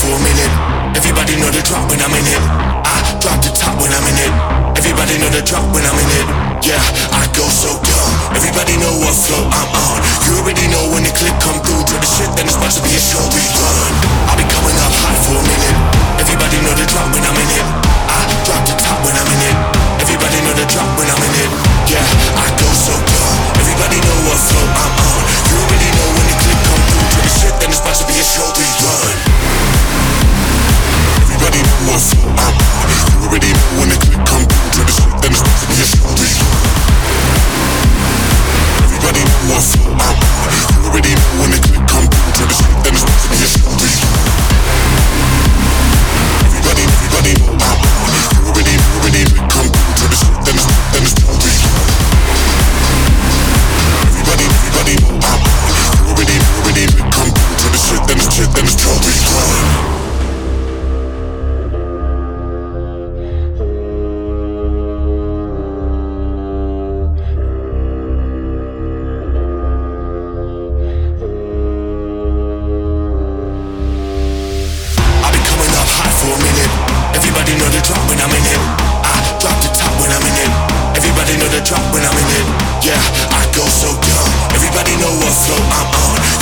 for a minute. Everybody know the drop when I'm in it. I drop the top when I'm in it. Everybody know the drop when I'm in it. Yeah, I go so dumb. Everybody know what flow I'm on. You already know when the click come through. Drop the shit, then it's about to be a show rerun. I'll be coming up hot for a minute. Everybody know the drop when I'm in it. I drop the top when I'm in it. Everybody know the drop when I'm in it. Yeah, I go so dumb. Everybody know what flow I'm on. You already know when the click come through. Drop the shit, then it's about to be a show rerun. Everybody know what flow I'm on. You already know when the click come through. Drop the shit, then it's about to be a show rerun. Everybody know what flow I'm on. You already know when the click come through. Drop the shit, then it's about to be a show rerun. Everybody know I'm on. You already know when the click come through. Drop the shit, then it's about to be a show rerun. Everybody know I'm on. You already know when the click come through. Drop the shit, then it's a show rerun. Everybody know the drop when I'm in it. I drop the top when I'm in it. Everybody know the drop when I'm in it. Yeah, I go so dumb. Everybody know what flow I'm on.